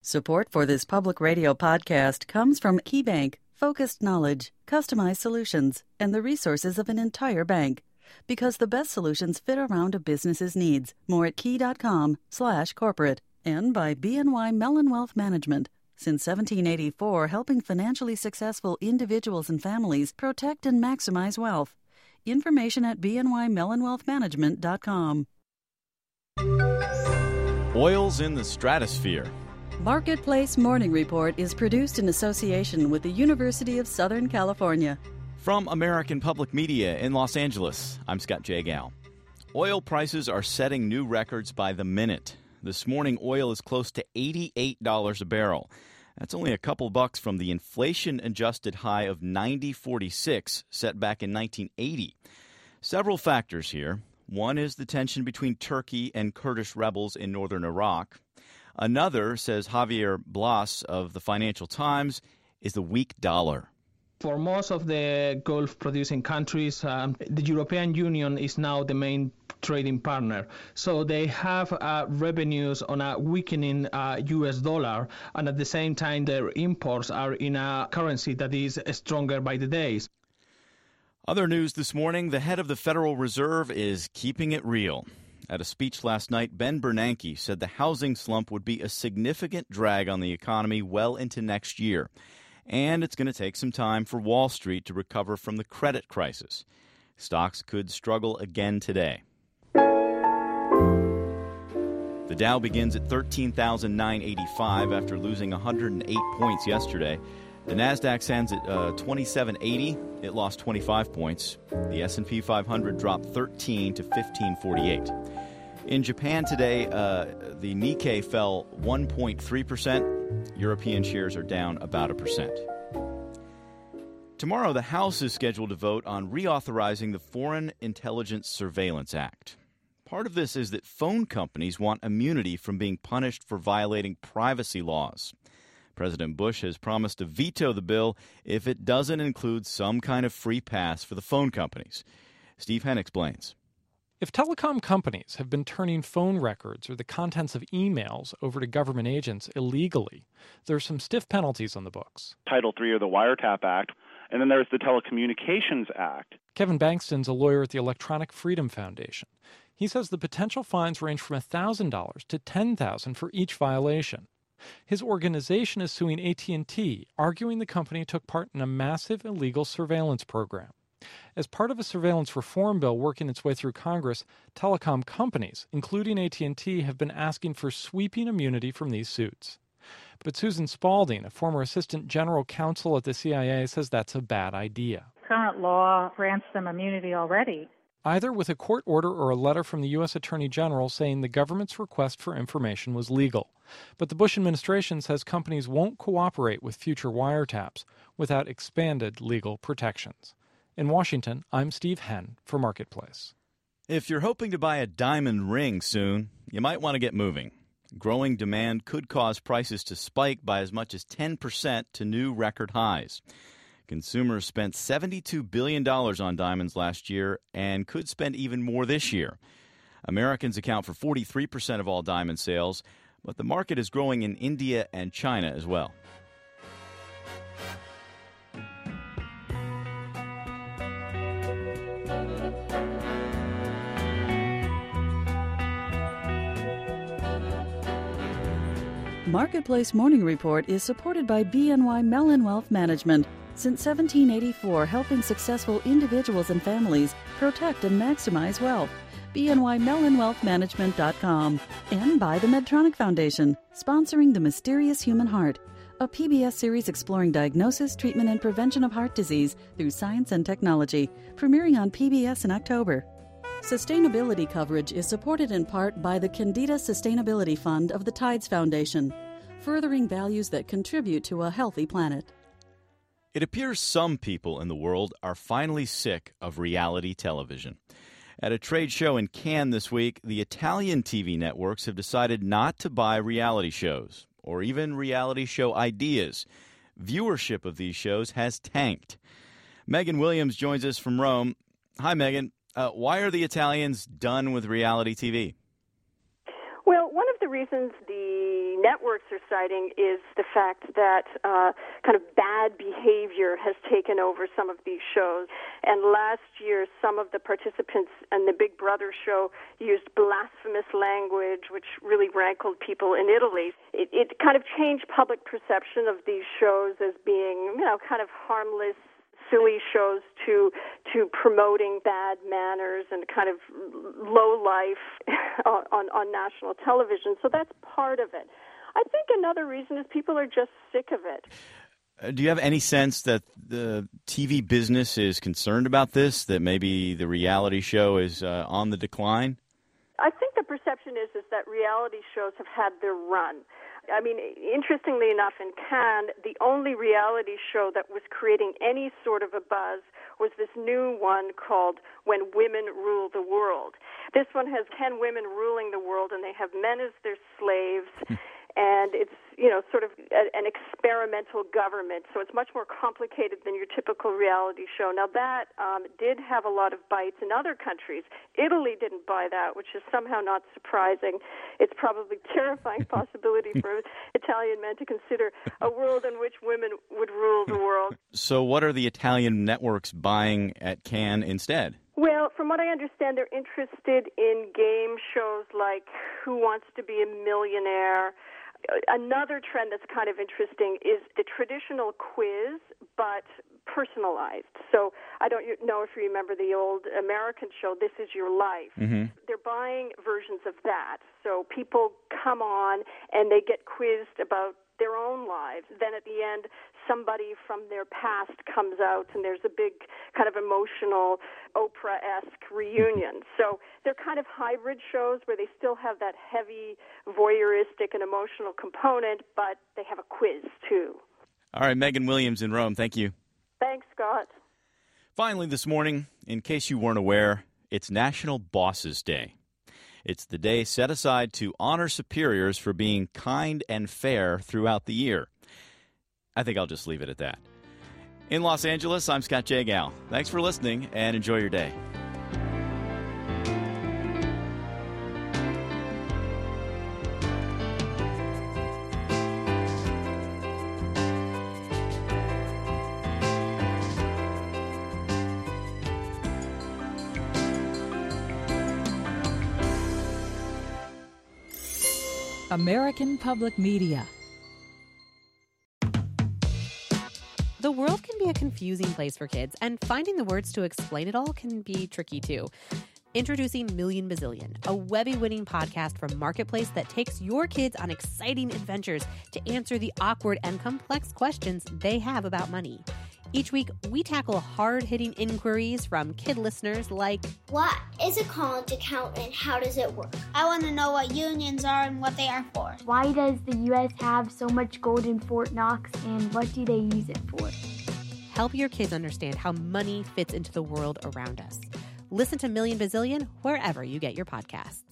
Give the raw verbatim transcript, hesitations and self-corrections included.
Support for this public radio podcast comes from KeyBank, focused knowledge, customized solutions, and the resources of an entire bank. Because the best solutions fit around a business's needs. More at key.com slash corporate. And by B N Y Mellon Wealth Management. Since seventeen eighty-four, helping financially successful individuals and families protect and maximize wealth. Information at b n y mellon wealth management dot com. Oil's in the stratosphere. Marketplace Morning Report is produced in association with the University of Southern California. From American Public Media in Los Angeles, I'm Scott Jagow. Oil prices are setting new records by the minute. This morning, oil is close to eighty-eight dollars a barrel. That's only a couple bucks from the inflation-adjusted high of ninety forty-six set back in nineteen eighty. Several factors here. One is the tension between Turkey and Kurdish rebels in northern Iraq. Another, says Javier Blas of the Financial Times, is the weak dollar. For most of the Gulf-producing countries, um, the European Union is now the main trading partner. So they have uh, revenues on a weakening uh, U S dollar, and at the same time their imports are in a currency that is stronger by the days. Other news this morning, the head of the Federal Reserve is keeping it real. At a speech last night, Ben Bernanke said the housing slump would be a significant drag on the economy well into next year. And it's going to take some time for Wall Street to recover from the credit crisis. Stocks could struggle again today. The Dow begins at thirteen thousand nine hundred eighty-five after losing one hundred eight points yesterday. The Nasdaq stands at uh, twenty-seven eighty. It lost twenty-five points. The S and P five hundred dropped thirteen to fifteen forty-eight. In Japan today, uh, the Nikkei fell one point three percent. European shares are down about a percent. Tomorrow, the House is scheduled to vote on reauthorizing the Foreign Intelligence Surveillance Act. Part of this is that phone companies want immunity from being punished for violating privacy laws. President Bush has promised to veto the bill if it doesn't include some kind of free pass for the phone companies. Steve Henn explains. If telecom companies have been turning phone records or the contents of emails over to government agents illegally, there are some stiff penalties on the books. Title three of the Wiretap Act, and then there's the Telecommunications Act. Kevin Bankston's a lawyer at the Electronic Freedom Foundation. He says the potential fines range from one thousand dollars to ten thousand dollars for each violation. His organization is suing A T and T, arguing the company took part in a massive illegal surveillance program. As part of a surveillance reform bill working its way through Congress, telecom companies, including A T and T, have been asking for sweeping immunity from these suits. But Susan Spalding, a former assistant general counsel at the C I A, says that's a bad idea. Current law grants them immunity already. Either with a court order or a letter from the U S Attorney General saying the government's request for information was legal. But the Bush administration says companies won't cooperate with future wiretaps without expanded legal protections. In Washington, I'm Steve Henn for Marketplace. If you're hoping to buy a diamond ring soon, you might want to get moving. Growing demand could cause prices to spike by as much as ten percent to new record highs. Consumers spent seventy-two billion dollars on diamonds last year and could spend even more this year. Americans account for forty-three percent of all diamond sales, but the market is growing in India and China as well. Marketplace Morning Report is supported by B N Y Mellon Wealth Management. Since seventeen eighty-four, helping successful individuals and families protect and maximize wealth. B N Y Mellon Wealth Management dot com. And by the Medtronic Foundation, sponsoring The Mysterious Human Heart, a P B S series exploring diagnosis, treatment, and prevention of heart disease through science and technology, premiering on P B S in October. Sustainability coverage is supported in part by the Candida Sustainability Fund of the Tides Foundation, furthering values that contribute to a healthy planet. It appears some people in the world are finally sick of reality television. At a trade show in Cannes this week, the Italian T V networks have decided not to buy reality shows, or even reality show ideas. Viewership of these shows has tanked. Megan Williams joins us from Rome. Hi, Megan. Uh, why are the Italians done with reality T V? Well, one of the reasons the networks are citing is the fact that uh, kind of bad behavior has taken over some of these shows. And last year, some of the participants in the Big Brother show used blasphemous language, which really rankled people in Italy. It, it kind of changed public perception of these shows as being, you know, kind of harmless, silly shows to to promoting bad manners and kind of low life on, on, on national television. So that's part of it. I think another reason is people are just sick of it. Uh, do you have any sense that the T V business is concerned about this, that maybe the reality show is uh, on the decline? I think the perception is is that reality shows have had their run. I mean, interestingly enough, in Cannes, the only reality show that was creating any sort of a buzz was this new one called When Women Rule the World. This one has ten women ruling the world, and they have men as their slaves. And it's, you know, sort of a, an experimental government, so it's much more complicated than your typical reality show. Now, that um, did have a lot of bites in other countries. Italy didn't buy that, which is somehow not surprising. It's probably a terrifying possibility for Italian men to consider a world in which women would rule the world. So what are the Italian networks buying at Cannes instead? Well, from what I understand, they're interested in game shows like Who Wants to Be a Millionaire. Another trend that's kind of interesting is the traditional quiz, but personalized. So I don't know if you remember the old American show, This Is Your Life. Mm-hmm. They're buying versions of that. So people come on and they get quizzed about their own lives. Then at the end, somebody from their past comes out and there's a big kind of emotional Oprah-esque reunion. So they're kind of hybrid shows where they still have that heavy voyeuristic and emotional component, but they have a quiz too. All right, Megan Williams in Rome, thank you. Thanks, Scott. Finally this morning, in case you weren't aware, it's National Bosses Day. It's the day set aside to honor superiors for being kind and fair throughout the year. I think I'll just leave it at that. In Los Angeles, I'm Scott Jagow. Thanks for listening and enjoy your day. American Public Media. The world can be a confusing place for kids, and finding the words to explain it all can be tricky too. Introducing Million Bazillion, a Webby-winning podcast from Marketplace that takes your kids on exciting adventures to answer the awkward and complex questions they have about money. Each week, we tackle hard-hitting inquiries from kid listeners like, what is a college account and how does it work? I want to know what unions are and what they are for. Why does the U S have so much gold in Fort Knox and what do they use it for? Help your kids understand how money fits into the world around us. Listen to Million Bazillion wherever you get your podcasts.